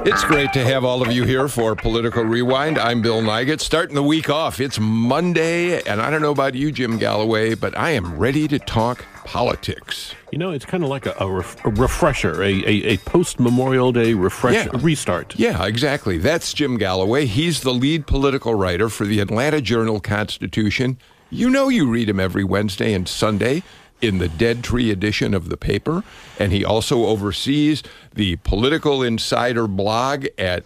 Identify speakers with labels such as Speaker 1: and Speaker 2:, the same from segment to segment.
Speaker 1: It's great to have all of you here for Political Rewind. I'm Bill Nigut. Starting the week off, it's Monday, and I don't know about you, Jim Galloway, but I am ready to talk politics.
Speaker 2: You know, it's kind of like a refresher, a post-Memorial Day restart.
Speaker 1: Yeah, exactly. That's Jim Galloway. He's the lead political writer for the Atlanta Journal-Constitution. You know you read him every Wednesday and Sunday in the Dead Tree edition of the paper, and he also oversees the Political Insider blog at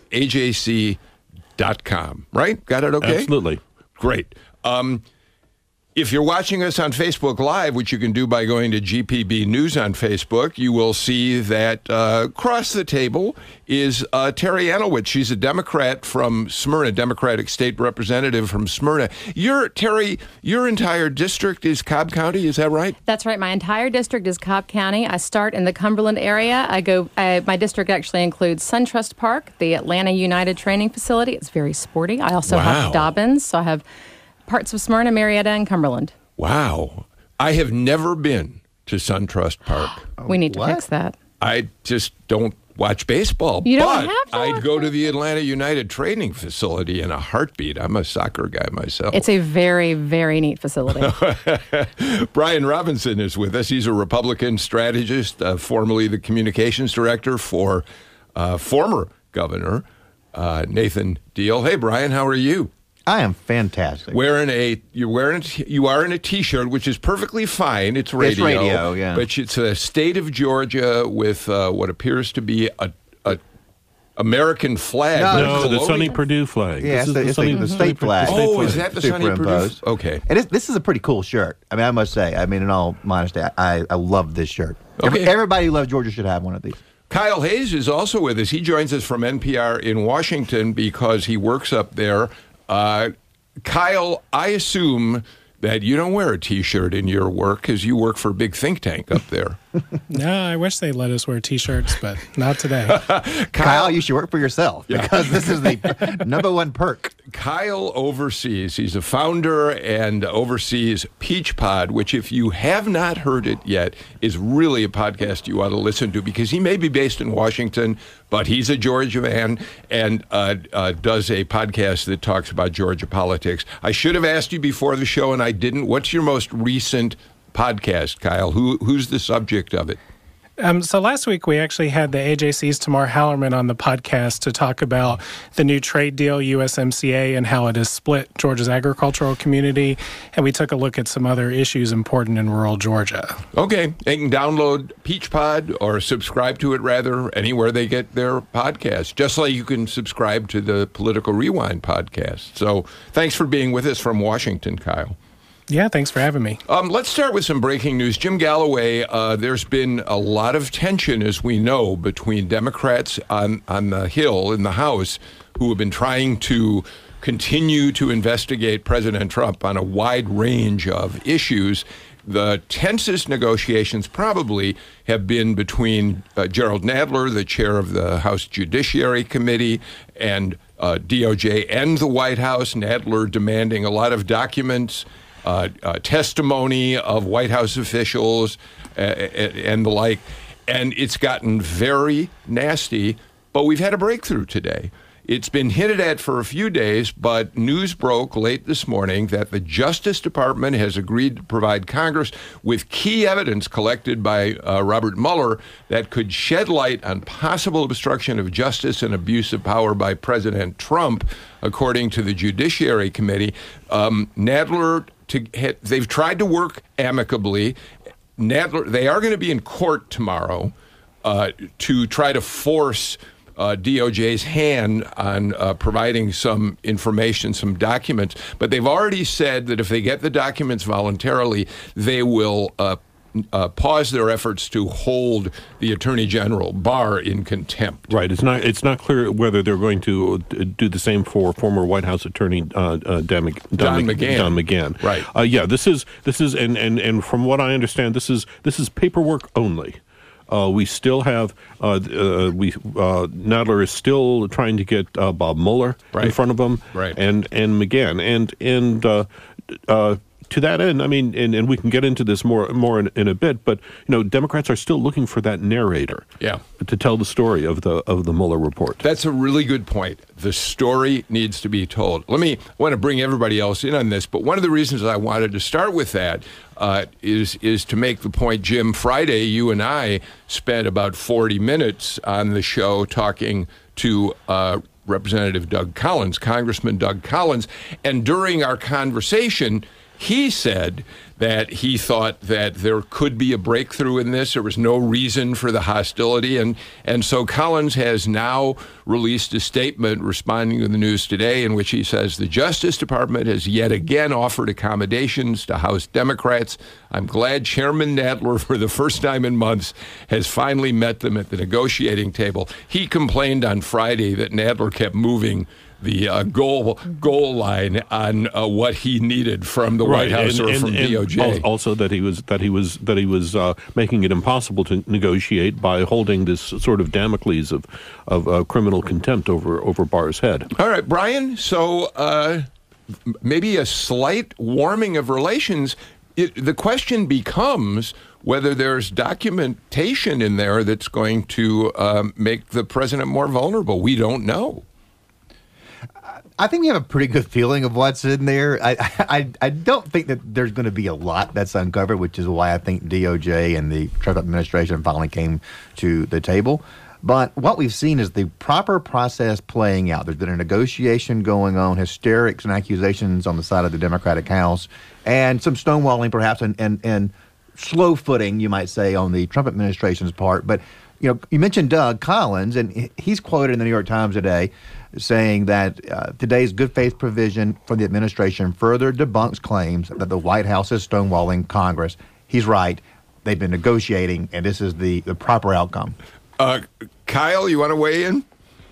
Speaker 1: ajc.com. Right? Got it okay?
Speaker 2: Absolutely.
Speaker 1: Great. If you're watching us on Facebook Live, which you can do by going to GPB News on Facebook, you will see that across the table is Terry Anowitz. She's a Democrat from Smyrna, Democratic State Representative from Smyrna. Terry, your entire district is Cobb County, is that right?
Speaker 3: That's right. My entire district is Cobb County. I start in the Cumberland area. My district actually includes SunTrust Park, the Atlanta United Training Facility. It's very sporty. I also have Dobbins, so I have parts of Smyrna, Marietta, and Cumberland.
Speaker 1: Wow. I have never been to SunTrust Park.
Speaker 3: We need to fix that.
Speaker 1: I just don't watch baseball.
Speaker 3: You don't have to?
Speaker 1: I'd go to the Atlanta United Training Facility in a heartbeat. I'm a soccer guy myself.
Speaker 3: It's a very, very neat facility.
Speaker 1: Brian Robinson is with us. He's a Republican strategist, formerly the communications director for former Governor Nathan Deal. Hey, Brian, how are you?
Speaker 4: I am fantastic.
Speaker 1: You are in a T-shirt, which is perfectly fine. It's radio.
Speaker 4: It's radio, yeah.
Speaker 1: But it's a state of Georgia with what appears to be a American flag.
Speaker 2: No, the Sonny Perdue flag.
Speaker 4: Yeah, it's the state flag.
Speaker 1: Oh, is that the Sonny Perdue? Okay.
Speaker 4: And this is a pretty cool shirt. I mean, I must say. I mean, in all modesty, I love this shirt. Okay. Everybody who loves Georgia should have one of these.
Speaker 1: Kyle Hayes is also with us. He joins us from NPR in Washington because he works up there. Kyle, I assume that you don't wear a T-shirt in your work because you work for a big think tank up there.
Speaker 5: No, I wish they let us wear T-shirts, but not today.
Speaker 4: Kyle, you should work for yourself because this is the number one perk.
Speaker 1: Kyle oversees, he's a founder and oversees Peach Pod, which if you have not heard it yet, is really a podcast you ought to listen to because he may be based in Washington, but he's a Georgia man and does a podcast that talks about Georgia politics. I should have asked you before the show and I didn't. What's your most recent podcast, Kyle? Who's the subject of it?
Speaker 5: So last week we actually had the AJC's Tamar Hallerman on the podcast to talk about the new trade deal, USMCA, and how it has split Georgia's agricultural community. And we took a look at some other issues important in rural Georgia. Okay.
Speaker 1: They can download Peach Pod or subscribe to it, rather, anywhere they get their podcast, just like you can subscribe to the Political Rewind podcast. So thanks for being with us from Washington, Kyle.
Speaker 5: Yeah, thanks for having me.
Speaker 1: Let's start with some breaking news. Jim Galloway, there's been a lot of tension, as we know, between Democrats on the Hill in the House who have been trying to continue to investigate President Trump on a wide range of issues. The tensest negotiations probably have been between Gerald Nadler, the chair of the House Judiciary Committee, and DOJ and the White House. Nadler demanding a lot of documents, testimony of White House officials and the like. And it's gotten very nasty, but we've had a breakthrough today. It's been hinted at for a few days, but news broke late this morning that the Justice Department has agreed to provide Congress with key evidence collected by Robert Mueller that could shed light on possible obstruction of justice and abuse of power by President Trump, according to the Judiciary Committee. Nadler, they've tried to work amicably. They are going to be in court tomorrow to try to force DOJ's hand on providing some information, some documents. But they've already said that if they get the documents voluntarily, they will pause their efforts to hold the Attorney General, Barr, in contempt.
Speaker 2: Right. It's not clear whether they're going to do the same for former White House Attorney Don McGahn.
Speaker 1: Right.
Speaker 2: Yeah. This is and from what I understand, this is paperwork only. We still have Nadler is still trying to get Bob Mueller in front of him, and McGahn, and to that end, I mean, and we can get into this more in a bit, but Democrats are still looking for that narrator, to tell the story of the Mueller report.
Speaker 1: That's a really good point. The story needs to be told. I want to bring everybody else in on this, but one of the reasons I wanted to start with that is to make the point, Jim. Friday, you and I spent about 40 minutes on the show talking to Representative Doug Collins, Congressman Doug Collins, and during our conversation, he said that he thought that there could be a breakthrough in this. There was no reason for the hostility. And so Collins has now released a statement responding to the news today in which he says the Justice Department has yet again offered accommodations to House Democrats. I'm glad Chairman Nadler, for the first time in months, has finally met them at the negotiating table. He complained on Friday that Nadler kept moving the goal line on what he needed from the White House or from DOJ.
Speaker 2: Also, that he was making it impossible to negotiate by holding this sort of Damocles of criminal contempt over Barr's head.
Speaker 1: All right, Brian. So maybe a slight warming of relations. The question becomes whether there's documentation in there that's going to make the president more vulnerable. We don't know.
Speaker 4: I think we have a pretty good feeling of what's in there. I don't think that there's going to be a lot that's uncovered, which is why I think DOJ and the Trump administration finally came to the table. But what we've seen is the proper process playing out. There's been a negotiation going on, hysterics and accusations on the side of the Democratic House, and some stonewalling perhaps and slow footing, you might say, on the Trump administration's part. But you mentioned Doug Collins, and he's quoted in the New York Times today saying that today's good faith provision from the administration further debunks claims that the White House is stonewalling Congress. He's right. They've been negotiating, and this is the proper outcome.
Speaker 1: Kyle, you want to weigh in?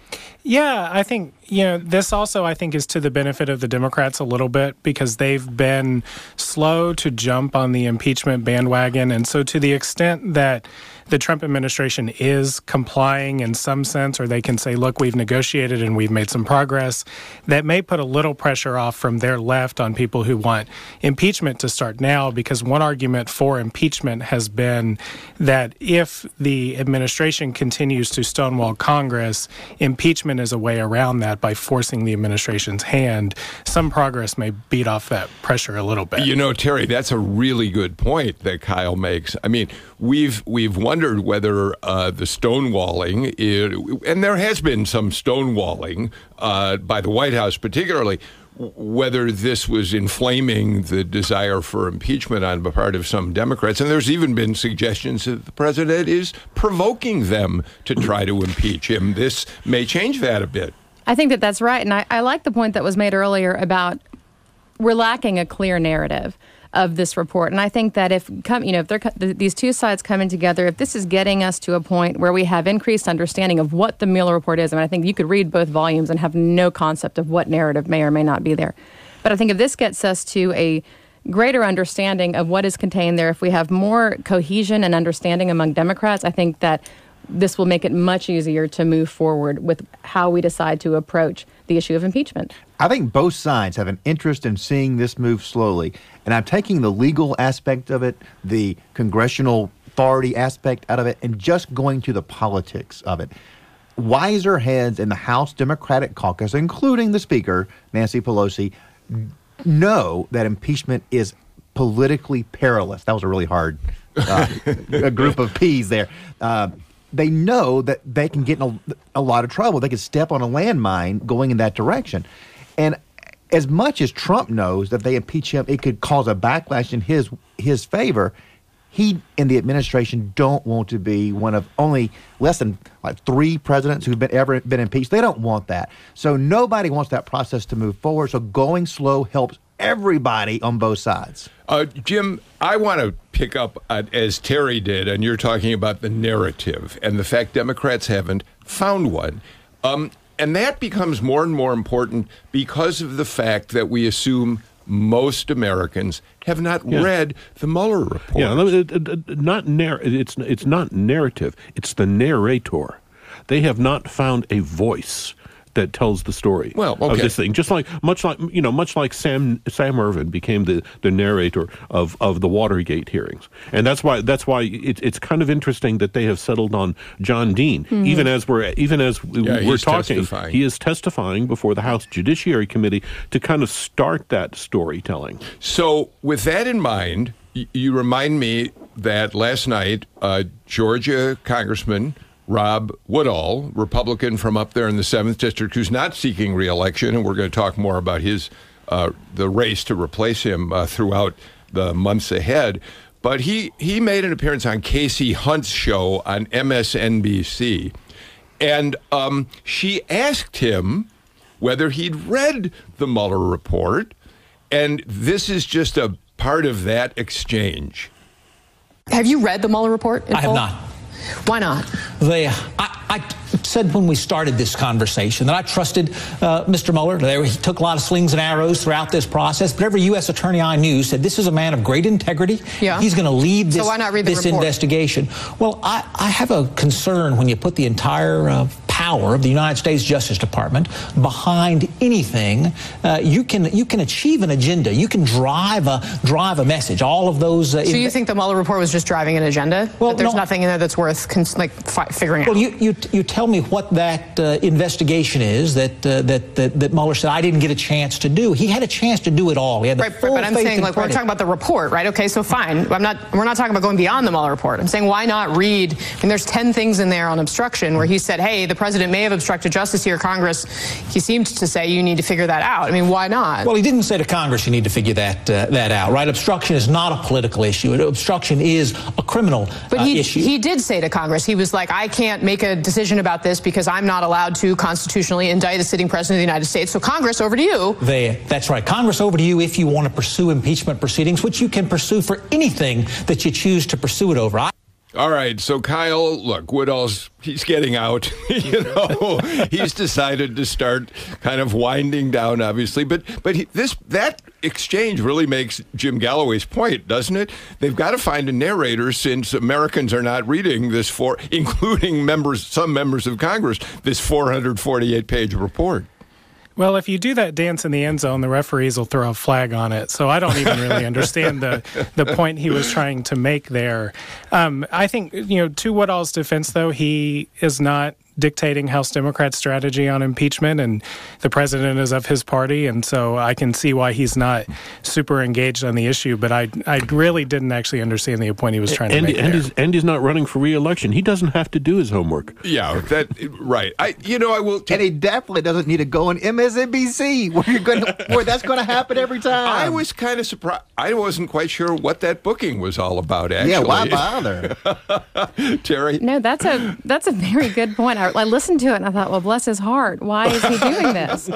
Speaker 5: Yeah, I think, this also, I think, is to the benefit of the Democrats a little bit because they've been slow to jump on the impeachment bandwagon. And so to the extent that the Trump administration is complying in some sense, or they can say, look, we've negotiated and we've made some progress, that may put a little pressure off from their left on people who want impeachment to start now, because one argument for impeachment has been that if the administration continues to stonewall Congress, impeachment is a way around that by forcing the administration's hand. Some progress may beat off that pressure a little bit.
Speaker 1: Terry, that's a really good point that Kyle makes. I mean, we've wondered whether the stonewalling, and there has been some stonewalling by the White House particularly, whether this was inflaming the desire for impeachment on the part of some Democrats. And there's even been suggestions that the president is provoking them to try to impeach him. This may change that a bit.
Speaker 3: I think that that's right. And I like the point that was made earlier about we're lacking a clear narrative of this report. And I think that if these two sides coming together, if this is getting us to a point where we have increased understanding of what the Mueller report is, I think you could read both volumes and have no concept of what narrative may or may not be there. But I think if this gets us to a greater understanding of what is contained there, if we have more cohesion and understanding among Democrats, I think that this will make it much easier to move forward with how we decide to approach the issue of impeachment.
Speaker 4: I think both sides have an interest in seeing this move slowly. And I'm taking the legal aspect of it, the congressional authority aspect out of it, and just going to the politics of it. Wiser heads in the House Democratic caucus, including the Speaker, Nancy Pelosi, know that impeachment is politically perilous. That was a really hard a group of P's there. They know that they can get in a lot of trouble. They could step on a landmine going in that direction. And as much as Trump knows that they impeach him, it could cause a backlash in his favor. He and the administration don't want to be one of only less than 3 presidents who've ever been impeached. They don't want that. So nobody wants that process to move forward. So going slow helps everybody on both sides.
Speaker 1: Jim, I want to pick up, as Terry did, and you're talking about the narrative and the fact Democrats haven't found one. And that becomes more and more important because of the fact that we assume most Americans have not read the Mueller report.
Speaker 2: Yeah, it's not narrative. It's the narrator. They have not found a voice. that tells the story
Speaker 1: of
Speaker 2: this thing. Just much like Sam Ervin became the narrator of the Watergate hearings, and that's why it's kind of interesting that they have settled on John Dean. Mm-hmm. Even as we're talking, he is testifying before the House Judiciary Committee to kind of start that storytelling.
Speaker 1: So, with that in mind, you remind me that last night, Georgia Congressman Rob Woodall, Republican from up there in the 7th District, who's not seeking re-election, and we're going to talk more about his the race to replace him throughout the months ahead. But he made an appearance on Casey Hunt's show on MSNBC, and she asked him whether he'd read the Mueller report, and this is just a part of that exchange.
Speaker 6: Have you read the Mueller report in full?
Speaker 7: I have not.
Speaker 6: Why not?
Speaker 7: I said when we started this conversation that I trusted Mr. Mueller. He took a lot of slings and arrows throughout this process, but every U.S. attorney I knew said this is a man of great integrity.
Speaker 6: Yeah.
Speaker 7: He's going to lead this,
Speaker 6: so why not read the report?
Speaker 7: Investigation. Well, I have a concern when you put the entire power of the United States Justice Department behind anything. You can achieve an agenda. You can drive a message. All of those.
Speaker 6: So you think the Mueller report was just driving an agenda?
Speaker 7: Well,
Speaker 6: there's nothing in there that's worth figuring out.
Speaker 7: Well, you tell me what that investigation is that Mueller said I didn't get a chance to do. He had a chance to do it all. He had the full
Speaker 6: but I'm saying we're talking about the report, right? Okay, so fine. We're not talking about going beyond the Mueller report. I'm saying why not read? And there's 10 things in there on obstruction where he said, hey, the president may have obstructed justice here. Congress, he seemed to say you need to figure that out. I mean, why not?
Speaker 7: Well, he didn't say to Congress you need to figure that out, right? Obstruction is not a political issue. Obstruction is a criminal issue.
Speaker 6: He did say to Congress, he was like, I can't make a decision about this because I'm not allowed to constitutionally indict a sitting president of the United States. So Congress, over to you.
Speaker 7: That's right. Congress, over to you if you want to pursue impeachment proceedings, which you can pursue for anything that you choose to pursue it over.
Speaker 1: All right, so Kyle, look, he's getting out. He's decided to start kind of winding down, obviously. But that exchange really makes Jim Galloway's point, doesn't it? They've got to find a narrator since Americans are not reading this including some members of Congress, this 448-page report.
Speaker 5: Well, if you do that dance in the end zone, the referees will throw a flag on it. So I don't even really understand the point he was trying to make there. I think, to Woodall's defense, though, he is not dictating House Democrats' strategy on impeachment, and the president is of his party, and so I can see why he's not super engaged on the issue, but I really didn't actually understand the point he was trying to make there.
Speaker 2: And he's not running for re-election. He doesn't have to do his homework.
Speaker 1: Yeah, right. I will.
Speaker 4: And he definitely doesn't need to go on MSNBC where that's going to happen every time.
Speaker 1: I was kind of surprised. I wasn't quite sure what that booking was all about, actually.
Speaker 4: Yeah, why bother?
Speaker 1: Terry?
Speaker 3: No, that's a very good point. I listened to it and I thought, well, bless his heart. Why is he doing this?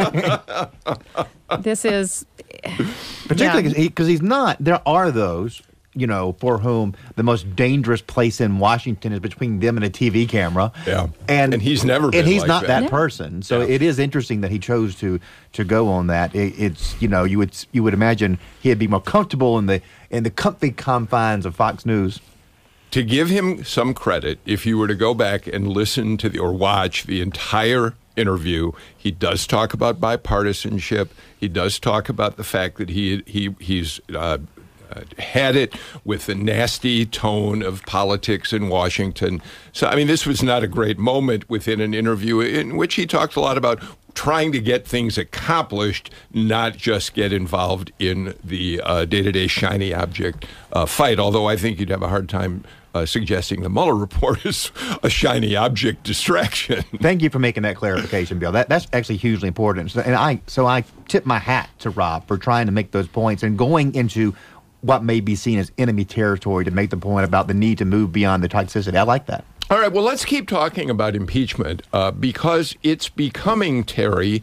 Speaker 3: This is...
Speaker 4: Particularly because he's not. There are those, for whom the most dangerous place in Washington is between them and a TV camera.
Speaker 1: Yeah. And he's never been
Speaker 4: And he's
Speaker 1: like
Speaker 4: not that
Speaker 3: Yeah.
Speaker 4: person. So it is interesting that he chose to go on that. It's, you would imagine he'd be more comfortable in the comfy confines of Fox News.
Speaker 1: To give him some credit, if you were to go back and listen to or watch the entire interview, he does talk about bipartisanship. He does talk about the fact that he's had it with the nasty tone of politics in Washington. So, this was not a great moment within an interview in which he talked a lot about trying to get things accomplished, not just get involved in the day-to-day shiny object fight, although I think you'd have a hard time suggesting the Mueller report is a shiny object distraction.
Speaker 4: Thank you for making that clarification, Bill. That's actually hugely important. So I tip my hat to Rob for trying to make those points and going into what may be seen as enemy territory to make the point about the need to move beyond the toxicity. I like that.
Speaker 1: All right, well, let's keep talking about impeachment because it's becoming, Terry,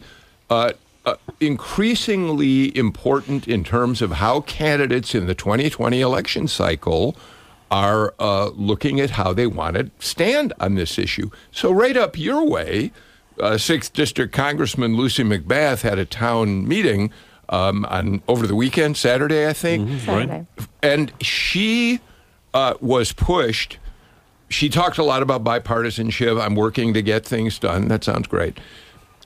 Speaker 1: increasingly important in terms of how candidates in the 2020 election cycle are looking at how they want to stand on this issue. So right up your way, 6th District Congressman Lucy McBath had a town meeting over the weekend, Saturday, I think.
Speaker 3: Mm-hmm. Saturday.
Speaker 1: And she was pushed. She talked a lot about bipartisanship. I'm working to get things done. That sounds great.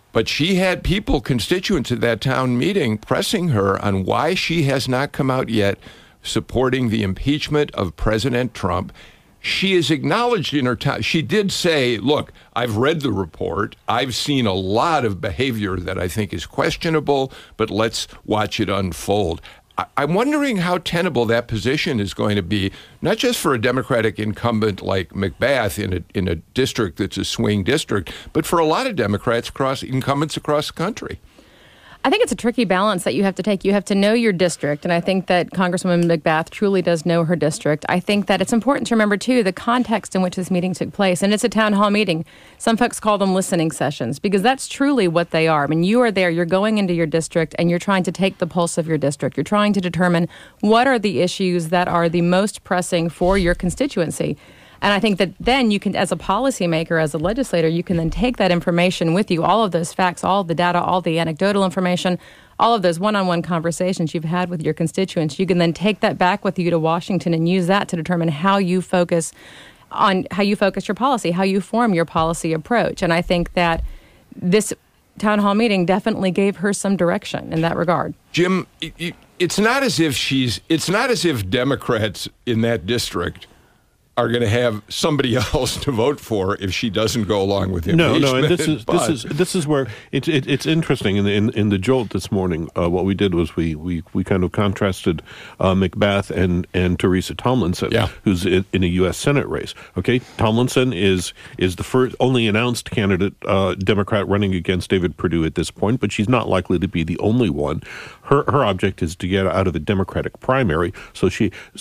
Speaker 1: But she had people, constituents at that town meeting, pressing her on why she has not come out yet supporting the impeachment of President Trump. She is acknowledged in her time. She did say, look, I've read the report. I've seen a lot of behavior that I think is questionable, but let's watch it unfold. I'm wondering how tenable that position is going to be, not just for a Democratic incumbent like McBath in a district that's a swing district, but for a lot of Democrats incumbents across the country.
Speaker 3: I think it's a tricky balance that you have to take. You have to know your district, and I think that Congresswoman McBath truly does know her district. I think that it's important to remember, too, the context in which this meeting took place, and it's a town hall meeting. Some folks call them listening sessions, because that's truly what they are. I mean, you are there, you're going into your district, and you're trying to take the pulse of your district. You're trying to determine what are the issues that are the most pressing for your constituency. And I think that then you can, as a policymaker, as a legislator, you can then take that information with you, all of those facts, all of the data, all the anecdotal information, all of those one-on-one conversations you've had with your constituents. You can then take that back with you to Washington and use that to determine how you focus your policy, how you form your policy approach. And I think that this town hall meeting definitely gave her some direction in that regard.
Speaker 1: Jim, it's not as if Democrats in that district are going to have somebody else to vote for if she doesn't go along with impeachment.
Speaker 2: No, and this is where it's interesting. In the jolt this morning, what we did was we kind of contrasted McBath and Teresa Tomlinson, who's in a U.S. Senate race. Okay, Tomlinson is the first only announced candidate Democrat running against David Perdue at this point, but she's not likely to be the only one. Her object is to get out of the Democratic primary. So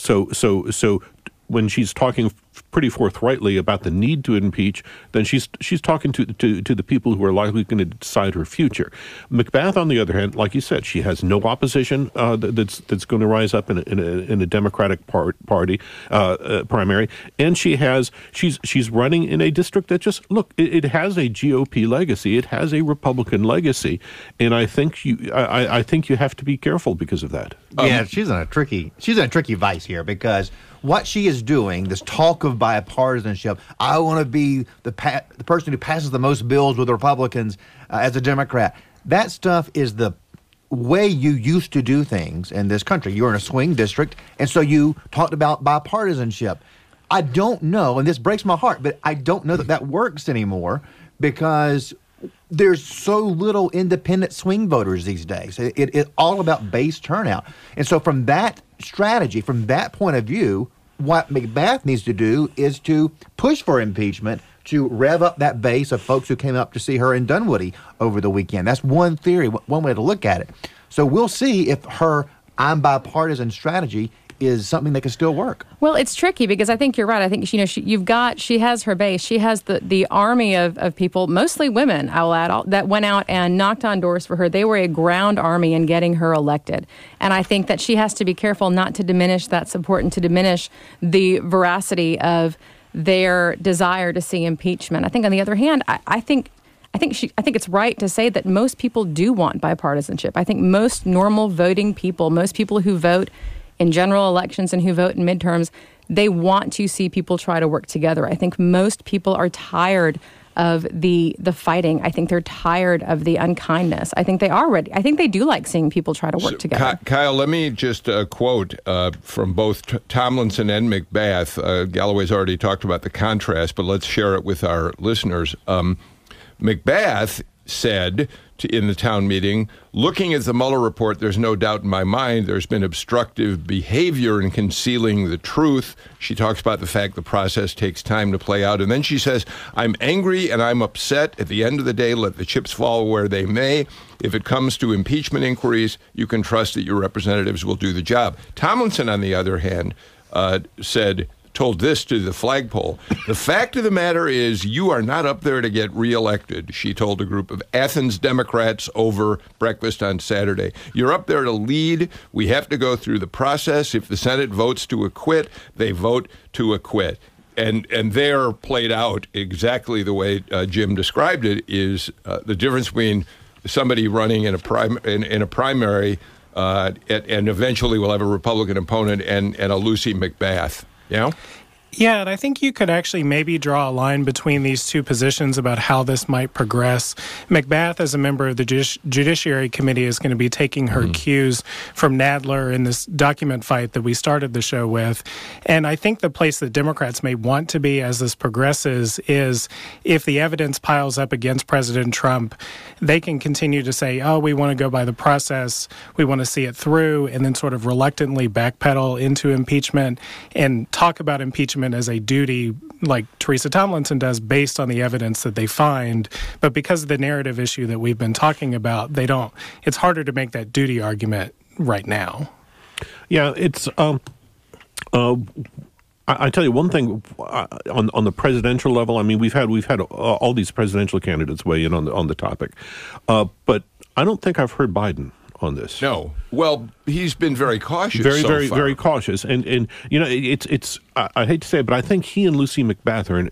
Speaker 2: when she's talking pretty forthrightly about the need to impeach, then she's talking to the people who are likely going to decide her future. McBath, on the other hand, like you said, she has no opposition that's going to rise up in a Democratic party primary, and she's running in a district that it has a GOP legacy, it has a Republican legacy, and I think you have to be careful because of that.
Speaker 4: Yeah, she's in a tricky vice here, because what she is doing, this talk of bipartisanship, I want to be the person who passes the most bills with the Republicans as a Democrat. That stuff is the way you used to do things in this country. You're in a swing district, and so you talked about bipartisanship. I don't know, and this breaks my heart, but I don't know that works anymore, because there's so little independent swing voters these days. It's all about base turnout. And so from that strategy, from that point of view, what McBath needs to do is to push for impeachment, to rev up that base of folks who came up to see her in Dunwoody over the weekend. That's one theory, one way to look at it. So we'll see if her I'm bipartisan strategy is something that can still work.
Speaker 3: Well, it's tricky, because I think you're right. I think she has her base. She has the army of people, mostly women, I'll add, that went out and knocked on doors for her. They were a ground army in getting her elected. And I think that she has to be careful not to diminish that support and to diminish the veracity of their desire to see impeachment. I think, on the other hand, I think it's right to say that most people do want bipartisanship. I think most normal voting people, most people who vote in general elections and who vote in midterms, they want to see people try to work together. I think most people are tired of the fighting. I think they're tired of the unkindness. I think they are ready. I think they do like seeing people try to work together.
Speaker 1: Kyle, let me just quote from both Tomlinson and McBath. Galloway's already talked about the contrast, but let's share it with our listeners. McBath said in the town meeting, looking at the Mueller report, there's no doubt in my mind there's been obstructive behavior in concealing the truth. She talks about the fact the process takes time to play out. And then she says, I'm angry and I'm upset. At the end of the day, let the chips fall where they may. If it comes to impeachment inquiries, you can trust that your representatives will do the job. Tomlinson, on the other hand, told this to the flagpole. The fact of the matter is you are not up there to get reelected, she told a group of Athens Democrats over breakfast on Saturday. You're up there to lead. We have to go through the process. If the Senate votes to acquit, they vote to acquit. And there played out exactly the way Jim described it is the difference between somebody running in a primary and eventually will have a Republican opponent and a Lucy McBath. Yeah?
Speaker 5: Yeah, and I think you could actually maybe draw a line between these two positions about how this might progress. McBath, as a member of the Judiciary Committee, is going to be taking her cues from Nadler in this document fight that we started the show with. And I think the place that Democrats may want to be as this progresses is if the evidence piles up against President Trump, they can continue to say, oh, we want to go by the process, we want to see it through, and then sort of reluctantly backpedal into impeachment and talk about impeachment as a duty like Teresa Tomlinson does based on the evidence that they find. But because of the narrative issue that we've been talking about, it's harder to make that duty argument right now.
Speaker 2: Yeah, it's I tell you one thing on the presidential level. I mean, we've had all these presidential candidates weigh in on the topic, but I don't think I've heard Biden on this.
Speaker 1: No. Well, he's been very cautious.
Speaker 2: Very cautious, and you know it's I hate to say it, but I think he and Lucy McBath are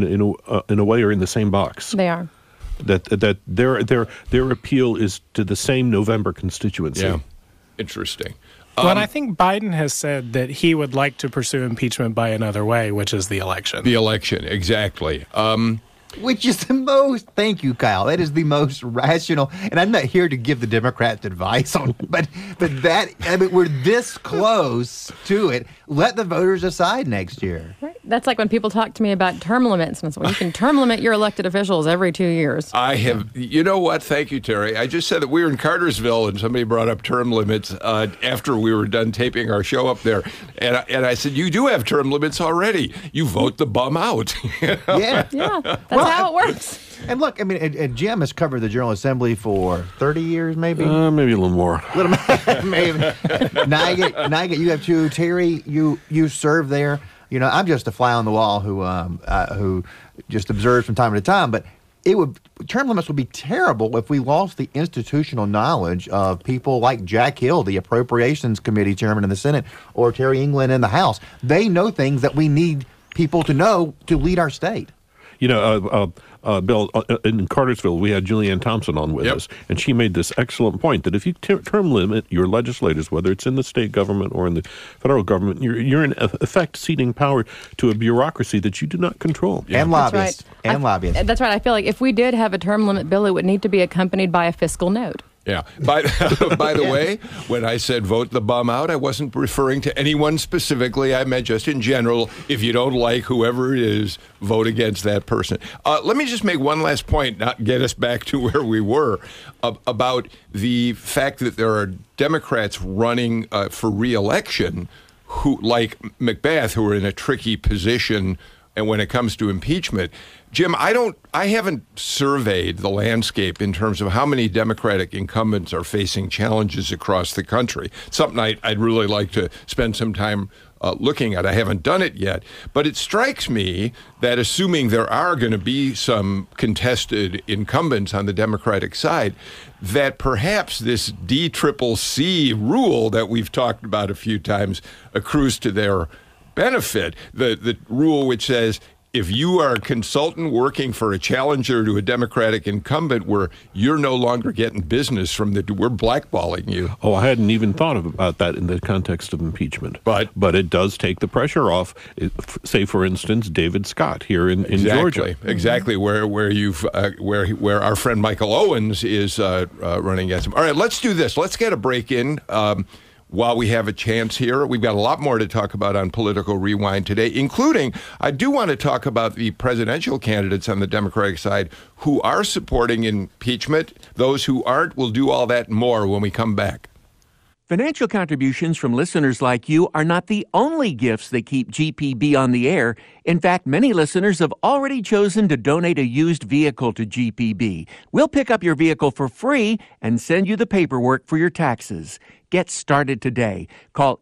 Speaker 2: in a way are in the same box.
Speaker 3: They are.
Speaker 2: That their appeal is to the same November constituency.
Speaker 1: Yeah. Interesting.
Speaker 5: Well, and I think Biden has said that he would like to pursue impeachment by another way, which is the election.
Speaker 1: The election, exactly.
Speaker 4: Which is the most, thank you, Kyle. That is the most rational, and I'm not here to give the Democrats advice on it, but that, I mean, we're this close to it. Let the voters decide next year.
Speaker 3: Right. That's like when people talk to me about term limits, and it's, well, you can term limit your elected officials every 2 years.
Speaker 1: I have, you know what? Thank you, Terry. I just said that we were in Cartersville, and somebody brought up term limits after we were done taping our show up there, and I said, you do have term limits already. You vote the bum out.
Speaker 4: Yeah.
Speaker 3: Yeah. That's how it works.
Speaker 4: And look, I mean, and Jim has covered the General Assembly for 30 years, maybe?
Speaker 2: Maybe a little more.
Speaker 4: Maybe. Nigel, you have two. Terry, you serve there. You know, I'm just a fly on the wall who just observes from time to time. But term limits would be terrible if we lost the institutional knowledge of people like Jack Hill, the Appropriations Committee chairman in the Senate, or Terry England in the House. They know things that we need people to know to lead our state.
Speaker 2: You know, Bill, in Cartersville, we had Julianne Thompson on with us, and she made this excellent point that if you term limit your legislators, whether it's in the state government or in the federal government, you're in effect ceding power to a bureaucracy that you do not control.
Speaker 4: And lobbyists.
Speaker 3: That's right. That's right. I feel like if we did have a term limit bill, it would need to be accompanied by a fiscal note.
Speaker 1: Yeah. By the way, when I said vote the bum out, I wasn't referring to anyone specifically. I meant just in general, if you don't like whoever it is, vote against that person. Let me just make one last point, not get us back to where we were, about the fact that there are Democrats running for re-election who, like McBath, who are in a tricky position. And when it comes to impeachment, Jim, I haven't surveyed the landscape in terms of how many Democratic incumbents are facing challenges across the country. Something I'd really like to spend some time looking at. I haven't done it yet, but it strikes me that assuming there are going to be some contested incumbents on the Democratic side, that perhaps this DCCC rule that we've talked about a few times accrues to their benefit. The rule which says if you are a consultant working for a challenger to a Democratic incumbent where you're no longer getting business from we're blackballing you.
Speaker 2: Oh, I hadn't even thought about that in the context of impeachment.
Speaker 1: But
Speaker 2: it does take the pressure off. Say, for instance, David Scott here in Georgia.
Speaker 1: Exactly, where our friend Michael Owens is running against him. All right, let's do this. Let's get a break in. While we have a chance here, we've got a lot more to talk about on Political Rewind today, including I do want to talk about the presidential candidates on the Democratic side who are supporting impeachment. Those who aren't, we'll do all that and more when we come back.
Speaker 8: Financial contributions from listeners like you are not the only gifts that keep GPB on the air. In fact, many listeners have already chosen to donate a used vehicle to GPB. We'll pick up your vehicle for free and send you the paperwork for your taxes. Get started today. Call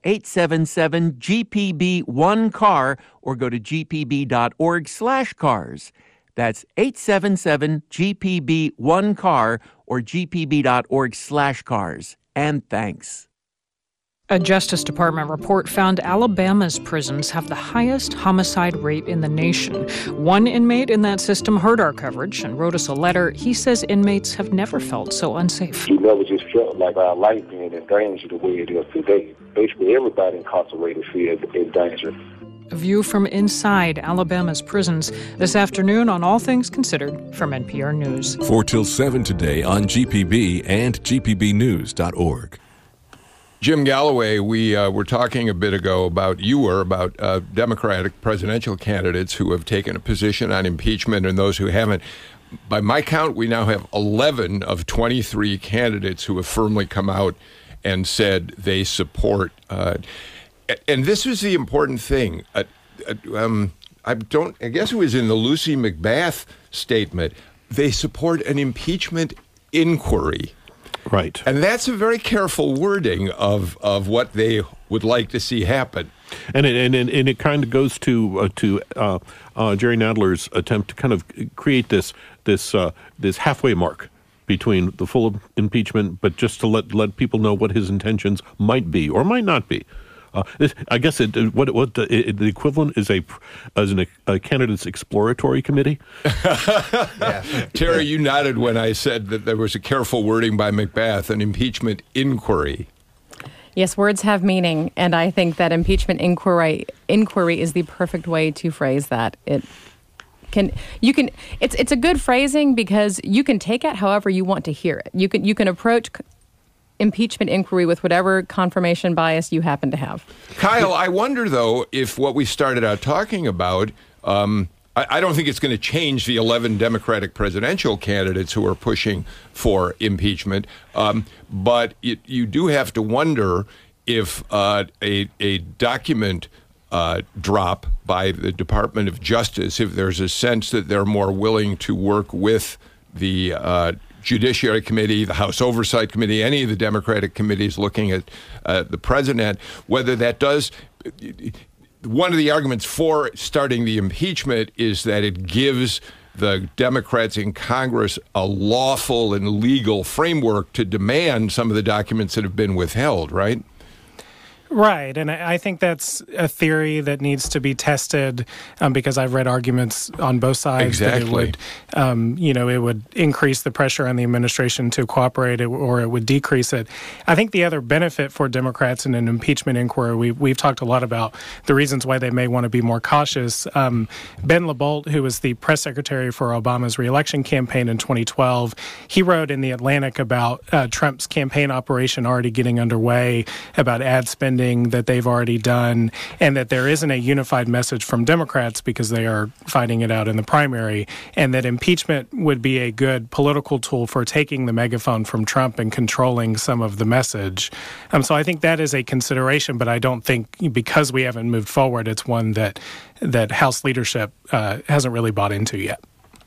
Speaker 8: 877-GPB-1CAR or go to gpb.org/cars. That's 877-GPB-1CAR or gpb.org/cars. And thanks.
Speaker 9: A Justice Department report found Alabama's prisons have the highest homicide rate in the nation. One inmate in that system heard our coverage and wrote us a letter. He says inmates have never felt so unsafe.
Speaker 10: We never just felt like our life being in danger the way it is today. Basically, everybody incarcerated feels in danger.
Speaker 9: A view from inside Alabama's prisons this afternoon on All Things Considered from NPR News.
Speaker 11: 4 till 7 today on GPB and gpbnews.org.
Speaker 1: Jim Galloway, we were talking a bit ago about Democratic presidential candidates who have taken a position on impeachment and those who haven't. By my count, we now have 11 of 23 candidates who have firmly come out and said they support. And this is the important thing. I guess it was in the Lucy McBath statement. They support an impeachment inquiry.
Speaker 2: Right.
Speaker 1: And that's a very careful wording of what they would like to see happen.
Speaker 2: And it kind of goes to Jerry Nadler's attempt to kind of create this halfway mark between the full impeachment, but just to let people know what his intentions might be or might not be. I guess the equivalent is a candidate's exploratory committee.
Speaker 1: Yeah. Terry, you nodded when I said that there was a careful wording by McBath, an impeachment inquiry.
Speaker 3: Yes, words have meaning, and I think that impeachment inquiry is the perfect way to phrase that. It's a good phrasing because you can take it however you want to hear it. You can approach impeachment inquiry with whatever confirmation bias you happen to have.
Speaker 1: Kyle, I wonder, though, if what we started out talking about, I don't think it's going to change the 11 Democratic presidential candidates who are pushing for impeachment, but you do have to wonder if a document drop by the Department of Justice, if there's a sense that they're more willing to work with the Judiciary Committee, the House Oversight Committee, any of the Democratic committees looking at the president, whether that does. One of the arguments for starting the impeachment is that it gives the Democrats in Congress a lawful and legal framework to demand some of the documents that have been withheld, right?
Speaker 5: Right, and I think that's a theory that needs to be tested because I've read arguments on both sides.
Speaker 1: Exactly.
Speaker 5: That it would increase the pressure on the administration to cooperate or it would decrease it. I think the other benefit for Democrats in an impeachment inquiry, we've talked a lot about the reasons why they may want to be more cautious. Ben LaBolt, who was the press secretary for Obama's reelection campaign in 2012, he wrote in The Atlantic about Trump's campaign operation already getting underway, about ad spending that they've already done, and that there isn't a unified message from Democrats because they are fighting it out in the primary, and that impeachment would be a good political tool for taking the megaphone from Trump and controlling some of the message. So I think that is a consideration, but I don't think because we haven't moved forward, it's one that House leadership hasn't really bought into yet.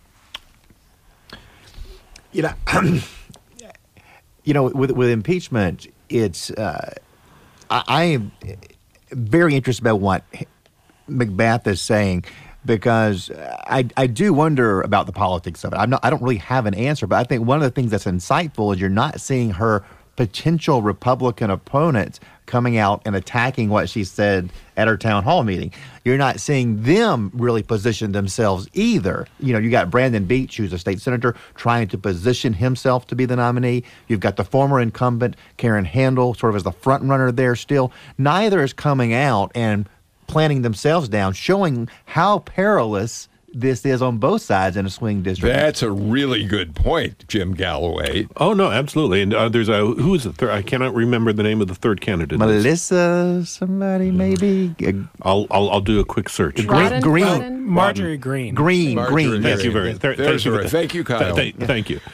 Speaker 4: With impeachment, it's I am very interested about what McBath is saying because I do wonder about the politics of it. I don't really have an answer, but I think one of the things that's insightful is you're not seeing her potential Republican opponents coming out and attacking what she said at her town hall meeting. You're not seeing them really position themselves either. You got Brandon Beach, who's a state senator, trying to position himself to be the nominee. You've got the former incumbent, Karen Handel, sort of as the front runner there still. Neither is coming out and planting themselves down, showing how perilous this is on both sides in a swing district.
Speaker 1: That's a really good point, Jim Galloway.
Speaker 2: Oh, no, absolutely. And there's who is the third? I cannot remember the name of the third candidate.
Speaker 4: Melissa, somebody maybe.
Speaker 2: I'll do a quick search.
Speaker 5: Marjorie Greene.
Speaker 4: Green.
Speaker 2: Thank you very much.
Speaker 1: Thank you, Kyle.
Speaker 2: Thank you.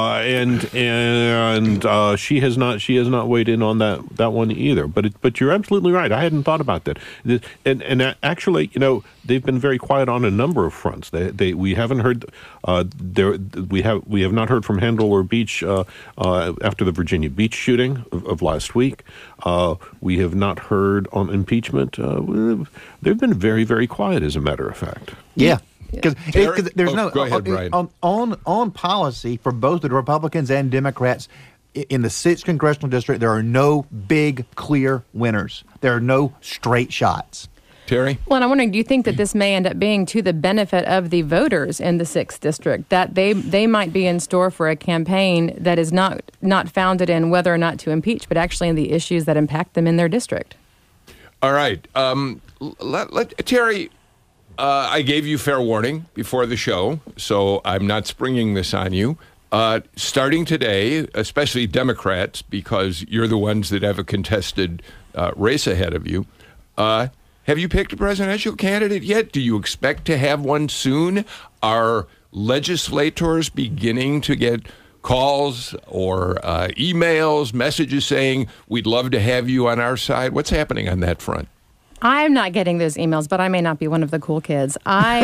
Speaker 2: And she has not weighed in on that one either. But you're absolutely right. I hadn't thought about that. And actually, they've been very quiet on a number of fronts. We haven't heard we have not heard from Handel or Beach after the Virginia Beach shooting of last week. We have not heard on impeachment. They've been very, very quiet, as a matter of fact.
Speaker 4: Yeah. Because there's
Speaker 1: go ahead, Brian.
Speaker 4: On policy for both the Republicans and Democrats in the 6th congressional district, there are no big, clear winners. There are no straight shots.
Speaker 1: Terry?
Speaker 3: Well, and I'm wondering, do you think that this may end up being to the benefit of the voters in the 6th district, that they might be in store for a campaign that is not founded in whether or not to impeach, but actually in the issues that impact them in their district?
Speaker 1: All right. Terry, I gave you fair warning before the show, so I'm not springing this on you. Starting today, especially Democrats, because you're the ones that have a contested race ahead of you, have you picked a presidential candidate yet? Do you expect to have one soon? Are legislators beginning to get calls or emails, messages saying, we'd love to have you on our side? What's happening on that front?
Speaker 3: I'm not getting those emails, but I may not be one of the cool kids. I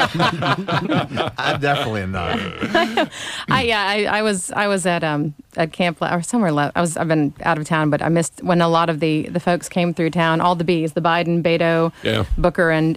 Speaker 4: definitely am not.
Speaker 3: I was at camp or somewhere. I've been out of town, but I missed when a lot of the folks came through town. All the Bs, the Biden, Beto, Booker, and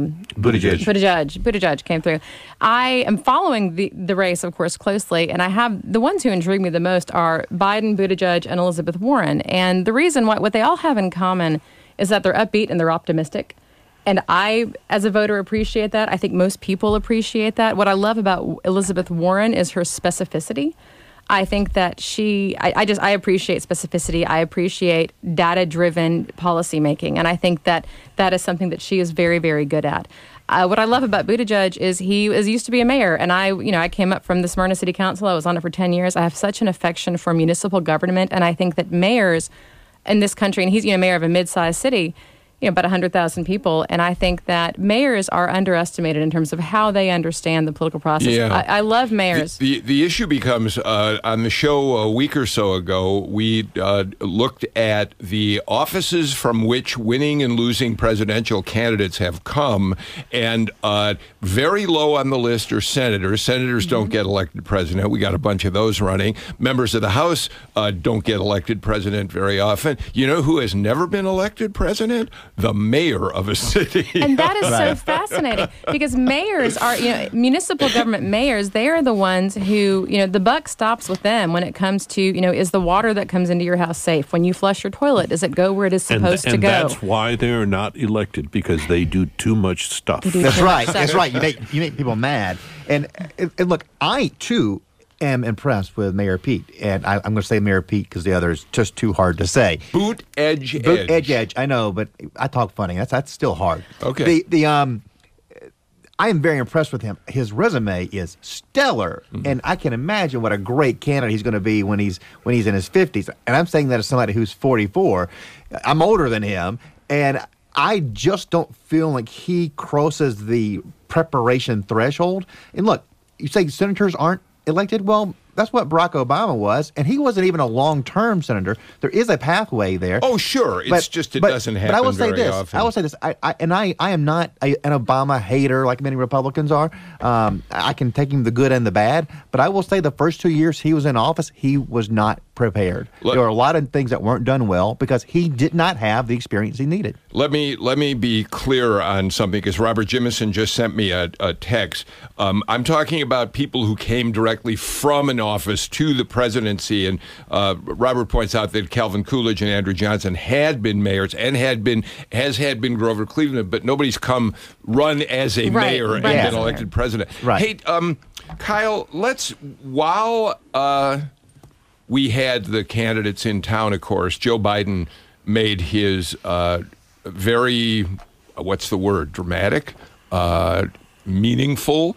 Speaker 3: Buttigieg came through. I am following the race, of course, closely, and I have the ones who intrigue me the most are Biden, Buttigieg, and Elizabeth Warren. And the reason what they all have in common is that they're upbeat and they're optimistic. And I, as a voter, appreciate that. I think most people appreciate that. What I love about Elizabeth Warren is her specificity. I think that I appreciate specificity. I appreciate data-driven policymaking. And I think that is something that she is very, very good at. What I love about Buttigieg is he used to be a mayor, and I came up from the Smyrna City Council. I was on it for 10 years. I have such an affection for municipal government, and I think that mayors in this country, and he's mayor of a mid-sized city, about 100,000 people, and I think that mayors are underestimated in terms of how they understand the political process.
Speaker 1: Yeah.
Speaker 3: I love mayors.
Speaker 1: The issue becomes, on the show a week or so ago, we looked at the offices from which winning and losing presidential candidates have come, and very low on the list are senators. Senators don't get elected president. We got a bunch of those running. Members of the House don't get elected president very often. You know who has never been elected president? The mayor of a city.
Speaker 3: And that is so fascinating because mayors are, municipal government mayors, they are the ones who, the buck stops with them when it comes to, is the water that comes into your house safe? When you flush your toilet, does it go where it is supposed to go?
Speaker 2: And that's why they're not elected, because they do too much stuff.
Speaker 4: That's right. That's right. You make people mad. And look, I, too, am impressed with Mayor Pete, and I'm going to say Mayor Pete because the other is just too hard to say.
Speaker 1: Boot edge.
Speaker 4: I know, but I talk funny. That's still hard.
Speaker 1: Okay.
Speaker 4: I am very impressed with him. His resume is stellar, and I can imagine what a great candidate he's going to be when he's in his 50s. And I'm saying that as somebody who's 44. I'm older than him, and I just don't feel like he crosses the preparation threshold. And look, you say senators aren't elected? Well, that's what Barack Obama was, and he wasn't even a long-term senator. There is a pathway there.
Speaker 1: Oh, sure. It doesn't happen
Speaker 4: but I will say
Speaker 1: very
Speaker 4: this.
Speaker 1: often.
Speaker 4: I will say this. I am not an Obama hater like many Republicans are. I can take him the good and the bad, but I will say the first 2 years he was in office, he was not prepared. There were a lot of things that weren't done well because he did not have the experience he needed.
Speaker 1: Let me be clear on something, because Robert Jimison just sent me a text. I'm talking about people who came directly from an office to the presidency, and Robert points out that Calvin Coolidge and Andrew Johnson had been mayors and had been Grover Cleveland, but nobody's run as a mayor and been elected president.
Speaker 4: Right.
Speaker 1: Hey, Kyle, while we had the candidates in town, of course, Joe Biden made his very, what's the word, dramatic, meaningful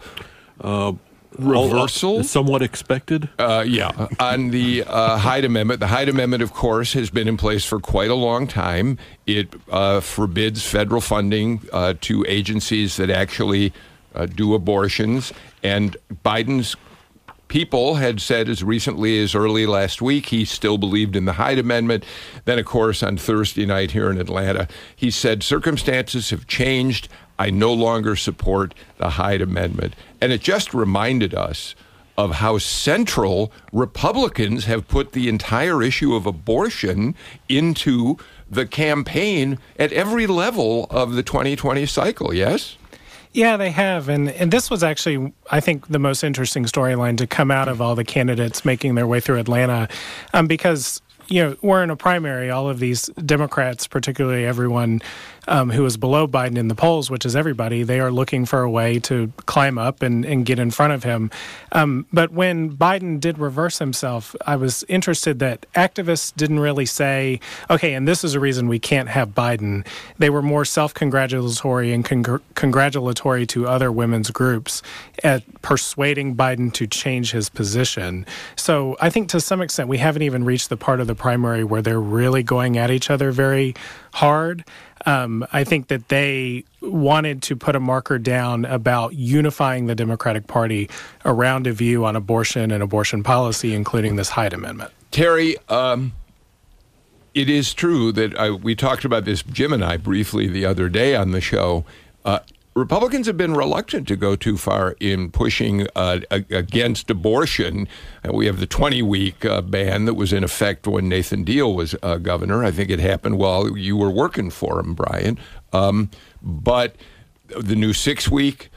Speaker 1: reversal.
Speaker 2: Somewhat expected?
Speaker 1: On the Hyde Amendment. The Hyde Amendment, of course, has been in place for quite a long time. It forbids federal funding to agencies that actually do abortions. And Biden's people had said as recently as early last week he still believed in the Hyde Amendment. Then, of course, on Thursday night here in Atlanta, he said, circumstances have changed. I no longer support the Hyde Amendment. And it just reminded us of how central Republicans have put the entire issue of abortion into the campaign at every level of the 2020 cycle, yes?
Speaker 5: Yeah, they have. And this was actually, I think, the most interesting storyline to come out of all the candidates making their way through Atlanta, because we're in a primary. All of these Democrats, particularly everyone who is below Biden in the polls, which is everybody. They are looking for a way to climb up and get in front of him. But when Biden did reverse himself, I was interested that activists didn't really say, okay, and this is a reason we can't have Biden. They were more self-congratulatory and congratulatory to other women's groups at persuading Biden to change his position. So I think to some extent we haven't even reached the part of the primary where they're really going at each other very hard. I think that they wanted to put a marker down about unifying the Democratic Party around a view on abortion and abortion policy, including this Hyde Amendment.
Speaker 1: Terry, it is true that we talked about this, Jim and I, briefly the other day on the show. Republicans have been reluctant to go too far in pushing against abortion. We have the 20-week ban that was in effect when Nathan Deal was governor. I think it happened while you were working for him, Brian. But the new 6-week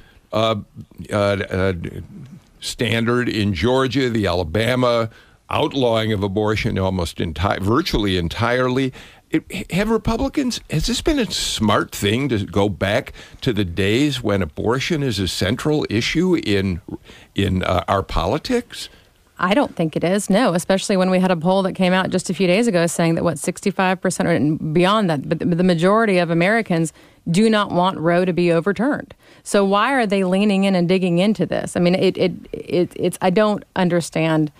Speaker 1: standard in Georgia, the Alabama outlawing of abortion virtually entirely. Have Republicans, has this been a smart thing to go back to the days when abortion is a central issue in our politics?
Speaker 3: I don't think it is, no, especially when we had a poll that came out just a few days ago saying that, 65% or beyond that, but the majority of Americans do not want Roe to be overturned. So why are they leaning in and digging into this? I mean, it's I don't understand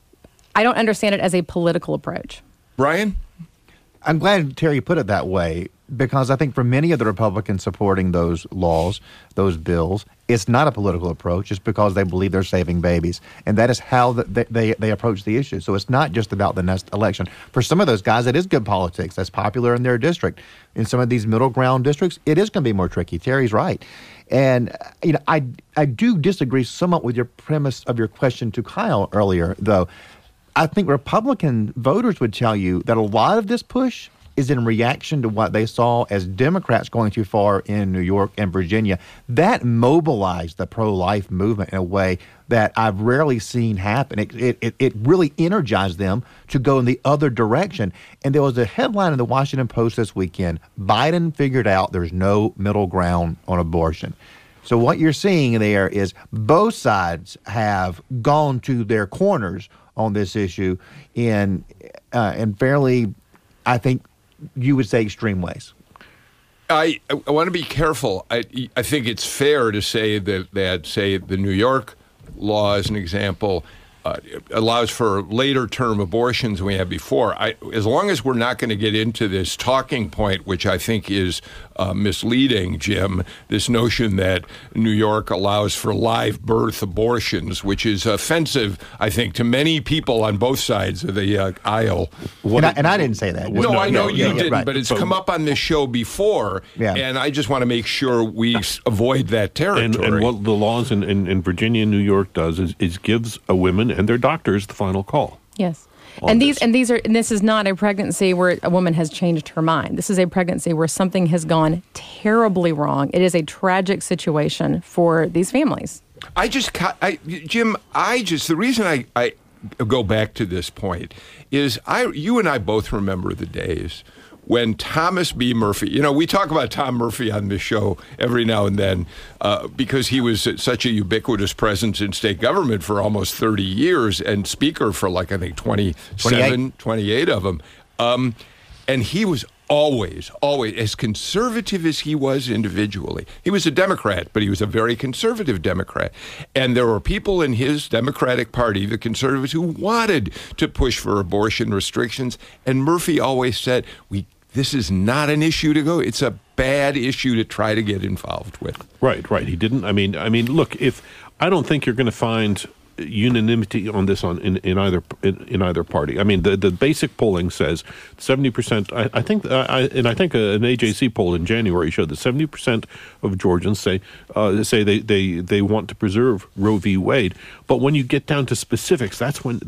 Speaker 3: it as a political approach.
Speaker 1: Brian?
Speaker 4: I'm glad Terry put it that way, because I think for many of the Republicans supporting those laws, those bills, it's not a political approach. It's because they believe they're saving babies. And that is how they approach the issue. So it's not just about the next election. For some of those guys, it is good politics. That's popular in their district. In some of these middle ground districts, it is going to be more tricky. Terry's right. And, I do disagree somewhat with your premise of your question to Kyle earlier, though. I think Republican voters would tell you that a lot of this push is in reaction to what they saw as Democrats going too far in New York and Virginia. That mobilized the pro-life movement in a way that I've rarely seen happen. It really energized them to go in the other direction. And there was a headline in the Washington Post this weekend: Biden figured out there's no middle ground on abortion. So what you're seeing there is both sides have gone to their corners on this issue in fairly, I think you would say, extreme ways.
Speaker 1: I want to be careful. I think it's fair to say that say the New York law, as an example, allows for later term abortions than we had before. As long as we're not going to get into this talking point, which I think is misleading, Jim, this notion that New York allows for live birth abortions, which is offensive, I think, to many people on both sides of the aisle.
Speaker 4: And I didn't say that.
Speaker 1: No, I know you didn't,
Speaker 4: right.
Speaker 1: But it's come up on this show before, and I just want to make sure we avoid that territory.
Speaker 2: And what the laws in Virginia and New York does is gives a women and their doctors the final call.
Speaker 3: Yes. And this is not a pregnancy where a woman has changed her mind. This is a pregnancy where something has gone terribly wrong. It is a tragic situation for these families.
Speaker 1: Jim, the reason I go back to this point is you and I both remember the days when Thomas B. Murphy, we talk about Tom Murphy on this show every now and then because he was such a ubiquitous presence in state government for almost 30 years and speaker for I think 28 of them. And he was always, as conservative as he was individually. He was a Democrat, but he was a very conservative Democrat. And there were people in his Democratic Party, the conservatives, who wanted to push for abortion restrictions. And Murphy always said, this is not an issue to go. It's a bad issue to try to get involved with.
Speaker 2: Right. He didn't. I mean, look. I don't think you're going to find unanimity on this in either party. I mean, the basic polling says 70%. I think an AJC poll in January showed that 70% of Georgians say they want to preserve Roe v. Wade. But when you get down to specifics, that's when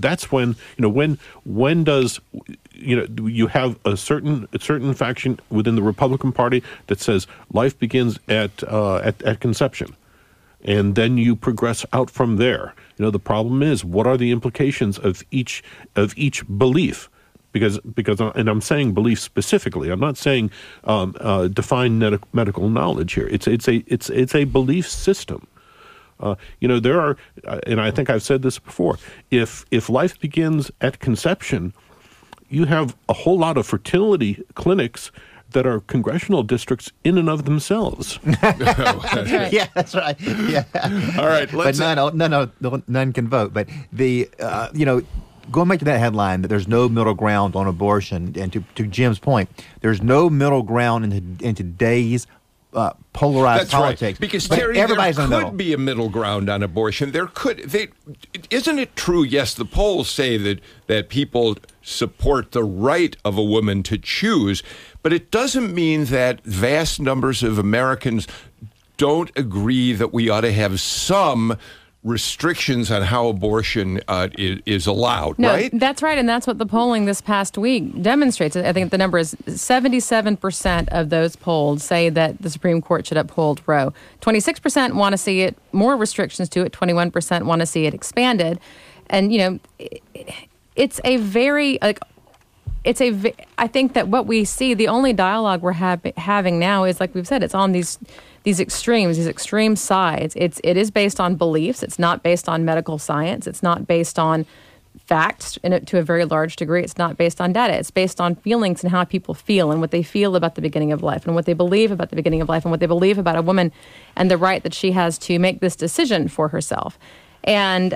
Speaker 2: when does you have a certain faction within the Republican Party that says life begins at conception, and then you progress out from there. The problem is, what are the implications of each belief? Because and I'm saying belief specifically. I'm not saying define medical knowledge here. It's a belief system. There are, and I think I've said this before. If life begins at conception, you have a whole lot of fertility clinics that are congressional districts in and of themselves.
Speaker 4: Yeah, that's right. Yeah.
Speaker 1: All right.
Speaker 4: But none can vote. But going back to that headline that there's no middle ground on abortion, and to Jim's point, there's no middle ground in today's polarized politics.
Speaker 1: Right. Because Terry, there could be a middle ground on abortion. Isn't it true? Yes, the polls say that people support the right of a woman to choose, but it doesn't mean that vast numbers of Americans don't agree that we ought to have some restrictions on how abortion is allowed, right?
Speaker 3: That's right, and that's what the polling this past week demonstrates. I think the number is 77% of those polled say that the Supreme Court should uphold Roe. 26% want to see more restrictions to it. 21% want to see it expanded. And, it's a very... I think that what we see, the only dialogue we're having now is, like we've said, it's on these extremes, these extreme sides. It is based on beliefs. It's not based on medical science. It's not based on facts to a very large degree. It's not based on data. It's based on feelings and how people feel and what they feel about the beginning of life and what they believe about the beginning of life and what they believe about a woman and the right that she has to make this decision for herself. And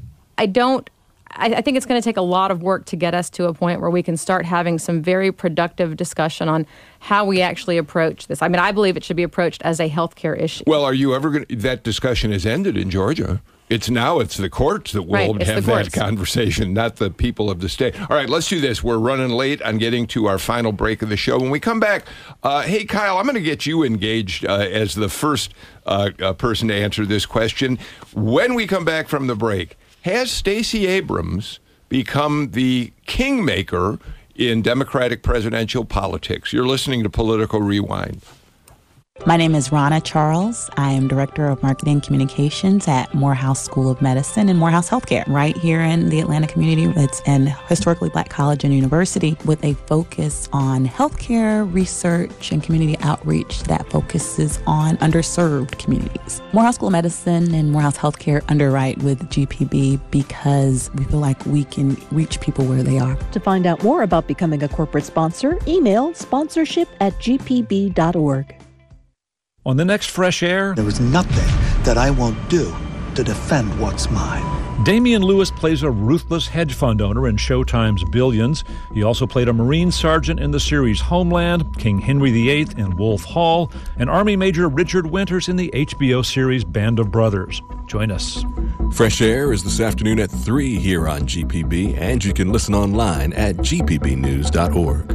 Speaker 3: I think it's going to take a lot of work to get us to a point where we can start having some very productive discussion on how we actually approach this. I mean, I believe it should be approached as a healthcare issue.
Speaker 1: Well, are you ever going to... That discussion has ended in Georgia. It's the courts that will have that conversation, not the people of the state. All right, let's do this. We're running late on getting to our final break of the show. When we come back, hey, Kyle, I'm going to get you engaged as the first person to answer this question. When we come back from the break, has Stacey Abrams become the kingmaker in Democratic presidential politics? You're listening to Political Rewind.
Speaker 12: My name is Ronna Charles. I am Director of Marketing Communications at Morehouse School of Medicine and Morehouse Healthcare, right here in the Atlanta community. It's an historically Black college and university with a focus on healthcare research and community outreach that focuses on underserved communities. Morehouse School of Medicine and Morehouse Healthcare underwrite with GPB because we feel like we can reach people where they are.
Speaker 13: To find out more about becoming a corporate sponsor, email sponsorship@gpb.org.
Speaker 14: On the next Fresh Air,
Speaker 15: there is nothing that I won't do to defend what's mine.
Speaker 14: Damian Lewis plays a ruthless hedge fund owner in Showtime's Billions. He also played a Marine sergeant in the series Homeland, King Henry VIII in Wolf Hall, and Army Major Richard Winters in the HBO series Band of Brothers. Join us.
Speaker 11: Fresh Air is this afternoon at 3 here on GPB, and you can listen online at gpbnews.org.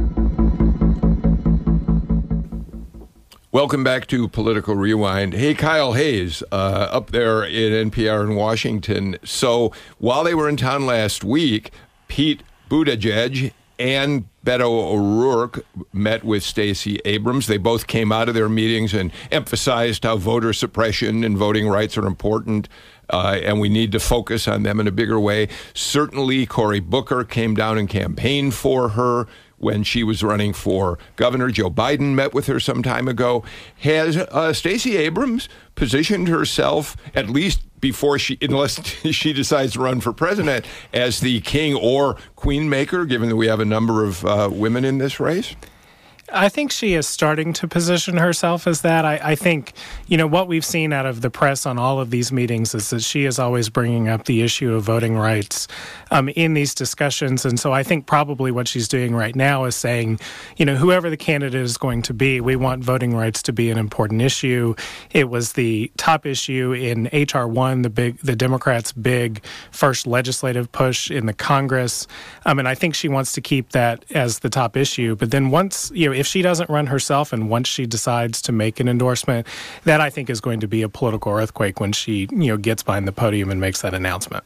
Speaker 1: Welcome back to Political Rewind. Hey, Kyle Hayes, up there in NPR in Washington. So while they were in town last week, Pete Buttigieg and Beto O'Rourke met with Stacey Abrams. They both came out of their meetings and emphasized how voter suppression and voting rights are important, and we need to focus on them in a bigger way. Certainly, Cory Booker came down and campaigned for her when she was running for governor. Joe Biden met with her some time ago. Has Stacey Abrams positioned herself, at least before unless she decides to run for president, as the king or queen maker, given that we have a number of women in this race?
Speaker 5: I think she is starting to position herself as that. I think, what we've seen out of the press on all of these meetings is that she is always bringing up the issue of voting rights in these discussions. And so I think probably what she's doing right now is saying, whoever the candidate is going to be, we want voting rights to be an important issue. It was the top issue in H.R. 1, the Democrats' big first legislative push in the Congress. And I think she wants to keep that as the top issue. But then once, if she doesn't run herself and once she decides to make an endorsement, that I think is going to be a political earthquake when she, gets behind the podium and makes that announcement.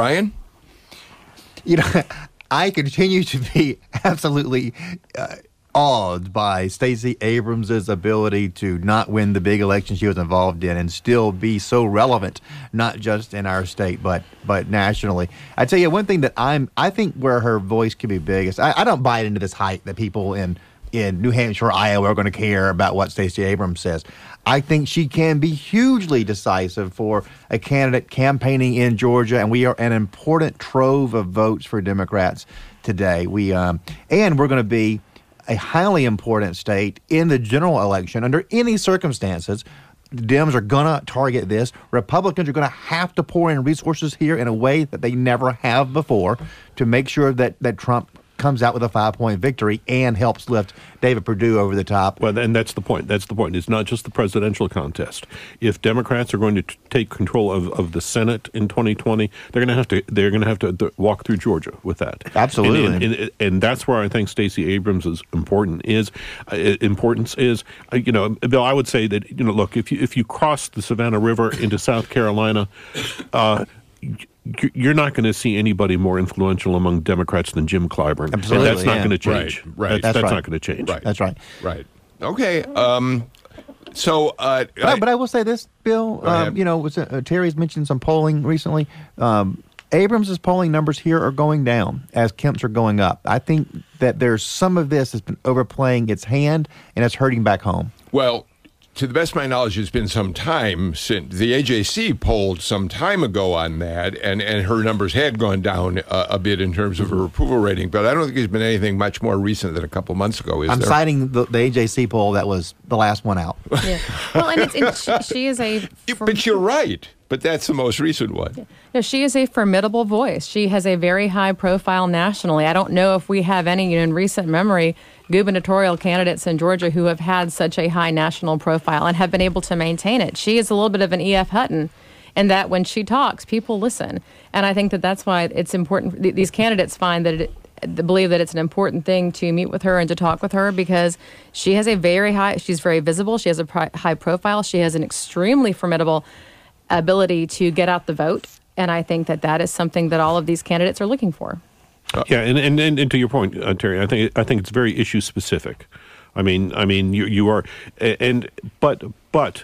Speaker 1: Brian?
Speaker 4: I continue to be absolutely awed by Stacey Abrams' ability to not win the big election she was involved in and still be so relevant, not just in our state, but nationally. I tell you, one thing that I think where her voice could be biggest, I don't buy into this hype that people in New Hampshire or Iowa are going to care about what Stacey Abrams says. I think she can be hugely decisive for a candidate campaigning in Georgia, and we are an important trove of votes for Democrats today. And we're going to be a highly important state in the general election under any circumstances. The Dems are going to target this. Republicans are going to have to pour in resources here in a way that they never have before to make sure that Trump comes out with a 5-point victory and helps lift David Perdue over the top.
Speaker 2: Well, and that's the point. It's not just the presidential contest. If Democrats are going to take control of the Senate in 2020, they're going to have to walk through Georgia with that.
Speaker 4: Absolutely.
Speaker 2: And that's where I think Stacey Abrams' importance is. Bill, I would say that, look, if you cross the Savannah River into South Carolina, you're not going to see anybody more influential among Democrats than Jim Clyburn.
Speaker 4: Absolutely,
Speaker 2: and that's not going to change.
Speaker 1: Right.
Speaker 2: That's not going to change.
Speaker 1: Right.
Speaker 4: That's right.
Speaker 1: Right. Okay. But
Speaker 4: I will say this, Bill. Terry's mentioned some polling recently. Abrams' polling numbers here are going down as Kemp's are going up. I think that there's some of this has been overplaying its hand, and it's hurting back home.
Speaker 1: Well, to the best of my knowledge, it's been some time since the AJC polled some time ago on that, and her numbers had gone down a bit in terms of her approval rating, but I don't think there's been anything much more recent than a couple months ago,
Speaker 4: I'm citing the AJC poll that was the last one out.
Speaker 3: Yeah. Well, and she is a...
Speaker 1: But you're right. But that's the most recent one.
Speaker 3: Yeah. No, she is a formidable voice. She has a very high profile nationally. I don't know if we have any, in recent memory, gubernatorial candidates in Georgia who have had such a high national profile and have been able to maintain it. She is a little bit of an E.F. Hutton in that when she talks, people listen. And I think that that's why it's important. These candidates find that believe that it's an important thing to meet with her and to talk with her because she has she's very visible. She has a high profile. She has an extremely formidable ability to get out the vote, and I think that is something that all of these candidates are looking for.
Speaker 2: Yeah, and to your point, Terry, I think it's very issue specific. I mean, you are, but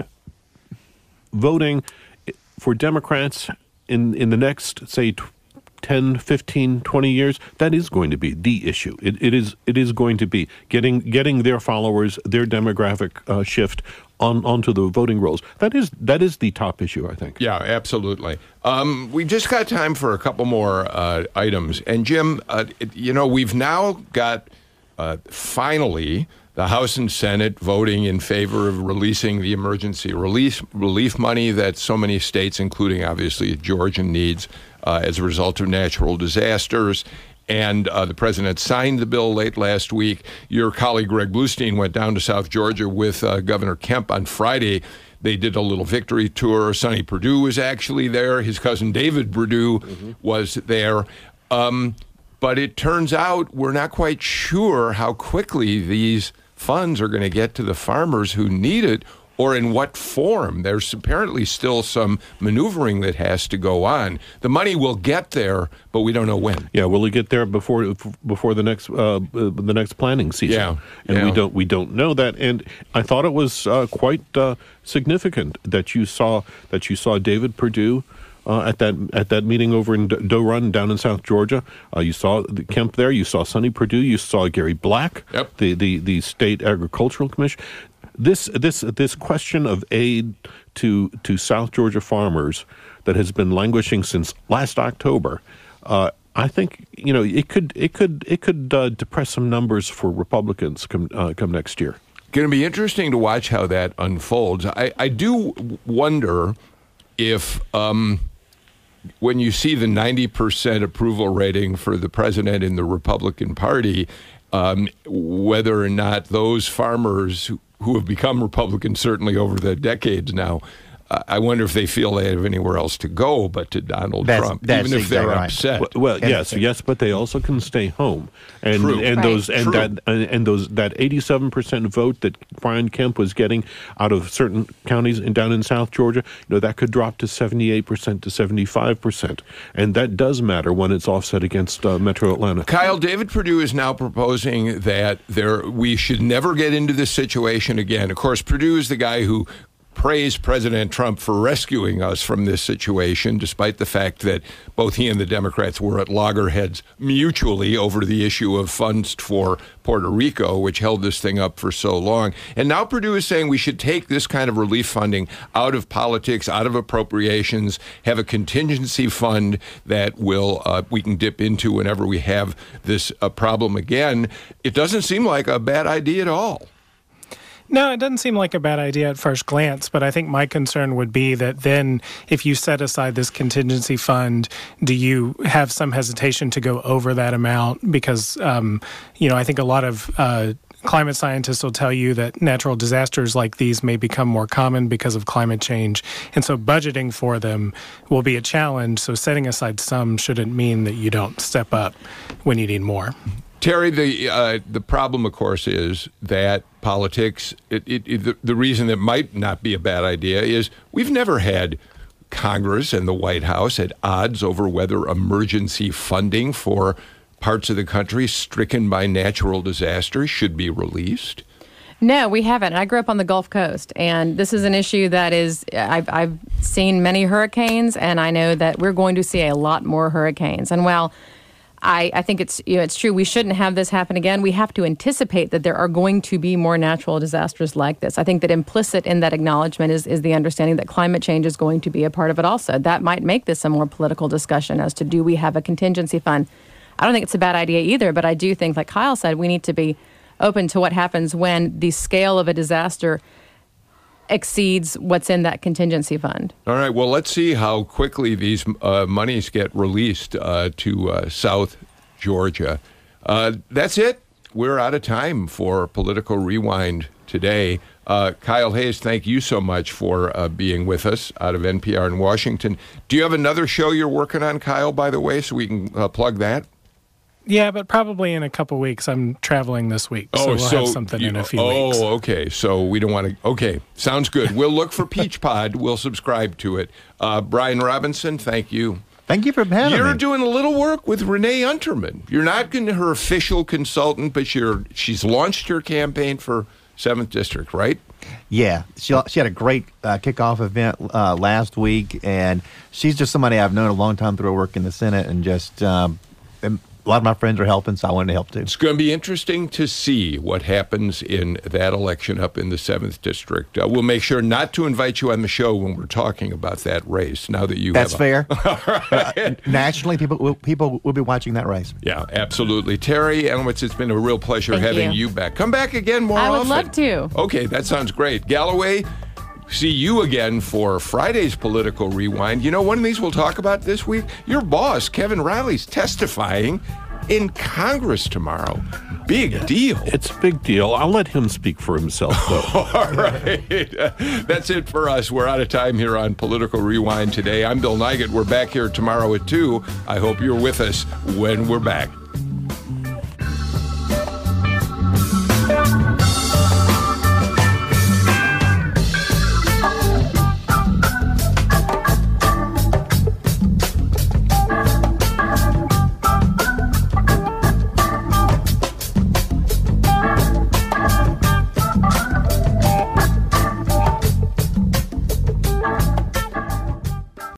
Speaker 2: voting for Democrats in the next, say, 10, 15, 20 years, that is going to be the issue. It is going to be getting their followers, their demographic shift onto the voting rolls. That is the top issue, I think.
Speaker 1: Yeah, absolutely. We just got time for a couple more items. And Jim, we've now got finally the House and Senate voting in favor of releasing the emergency relief money that so many states, including obviously Georgia, needs as a result of natural disasters. And the president signed the bill late last week. Your colleague Greg Bluestein went down to South Georgia with Governor Kemp on Friday. They did a little victory tour. Sonny Perdue was actually there. His cousin David Perdue was there. But it turns out we're not quite sure how quickly these funds are going to get to the farmers who need it, or in what form. There's apparently still some maneuvering that has to go on. The money will get there, but we don't know when.
Speaker 2: Yeah, will it get there before the next planning season?
Speaker 1: Yeah,
Speaker 2: and we don't know that. And I thought it was quite significant that you saw David Perdue at that meeting over in Doe Run down in South Georgia. You saw Kemp there. You saw Sonny Perdue. You saw Gary Black, the state agricultural commission. This question of aid to South Georgia farmers that has been languishing since last October, I think it could depress some numbers for Republicans come next year.
Speaker 1: Going to be interesting to watch how that unfolds. I do wonder if when you see the 90% approval rating for the president in the Republican Party, whether or not those farmers who have become Republicans certainly over the decades now, I wonder if they feel they have anywhere else to go but to Donald Trump,
Speaker 4: that's
Speaker 1: even if they're
Speaker 4: exactly right.
Speaker 1: upset.
Speaker 2: Well, yes, but they also can stay home, and
Speaker 1: True.
Speaker 2: and
Speaker 1: Right.
Speaker 2: those and
Speaker 1: True.
Speaker 2: that 87% vote that Brian Kemp was getting out of certain counties down in South Georgia, that could drop to 78% to 75%, and that does matter when it's offset against Metro Atlanta.
Speaker 1: Kyle, David Perdue is now proposing that we should never get into this situation again. Of course, Perdue is the guy who praised President Trump for rescuing us from this situation, despite the fact that both he and the Democrats were at loggerheads mutually over the issue of funds for Puerto Rico, which held this thing up for so long. And now Perdue is saying we should take this kind of relief funding out of politics, out of appropriations, have a contingency fund that we can dip into whenever we have this problem again. It doesn't seem like a bad idea at all.
Speaker 5: No, it doesn't seem like a bad idea at first glance, but I think my concern would be that then if you set aside this contingency fund, do you have some hesitation to go over that amount? Because, I think a lot of climate scientists will tell you that natural disasters like these may become more common because of climate change. And so budgeting for them will be a challenge. So setting aside some shouldn't mean that you don't step up when you need more.
Speaker 1: Terry, the problem, of course, is that politics, the reason that might not be a bad idea is we've never had Congress and the White House at odds over whether emergency funding for parts of the country stricken by natural disasters should be released.
Speaker 3: No, we haven't. I grew up on the Gulf Coast, and this is an issue that I've seen many hurricanes, and I know that we're going to see a lot more hurricanes. And while I think it's true we shouldn't have this happen again, we have to anticipate that there are going to be more natural disasters like this. I think that implicit in that acknowledgement is the understanding that climate change is going to be a part of it also. That might make this a more political discussion as to do we have a contingency fund. I don't think it's a bad idea either, but I do think, like Kyle said, we need to be open to what happens when the scale of a disaster exceeds what's in that contingency fund.
Speaker 1: All right, well, let's see how quickly these monies get released to South Georgia. That's it. We're out of time for Political Rewind today. Kyle Hayes, thank you so much for being with us out of NPR in Washington. Do you have another show you're working on, Kyle, by the way, so we can plug that?
Speaker 5: Yeah, but probably in a couple weeks. I'm traveling this week, so we'll have something in a few weeks.
Speaker 1: Oh, okay. So we don't want to... Okay, sounds good. We'll look for Peach Pod. We'll subscribe to it. Brian Robinson, thank you.
Speaker 4: Thank you for having me.
Speaker 1: You're doing a little work with Renee Unterman. You're not her official consultant, but she's launched her campaign for 7th District, right?
Speaker 4: Yeah. She had a great kickoff event last week, and she's just somebody I've known a long time through her work in the Senate, and just... a lot of my friends are helping, so I wanted to help too.
Speaker 1: It's going to be interesting to see what happens in that election up in the 7th District. We'll make sure not to invite you on the show when we're talking about that race, now that you
Speaker 4: That's
Speaker 1: have
Speaker 4: fair. Nationally, people will be watching that race.
Speaker 1: Yeah, absolutely. Terry Elwitz, it's been a real pleasure having you back. Come back again more often.
Speaker 3: I would love to.
Speaker 1: Okay, that sounds great. Galloway, see you again for Friday's Political Rewind. You know, one of these we'll talk about this week, your boss, Kevin Riley's testifying in Congress tomorrow. Big deal.
Speaker 2: It's a big deal. I'll let him speak for himself, though.
Speaker 1: All right. That's it for us. We're out of time here on Political Rewind today. I'm Bill Nigut. We're back here tomorrow at 2. I hope you're with us when we're back.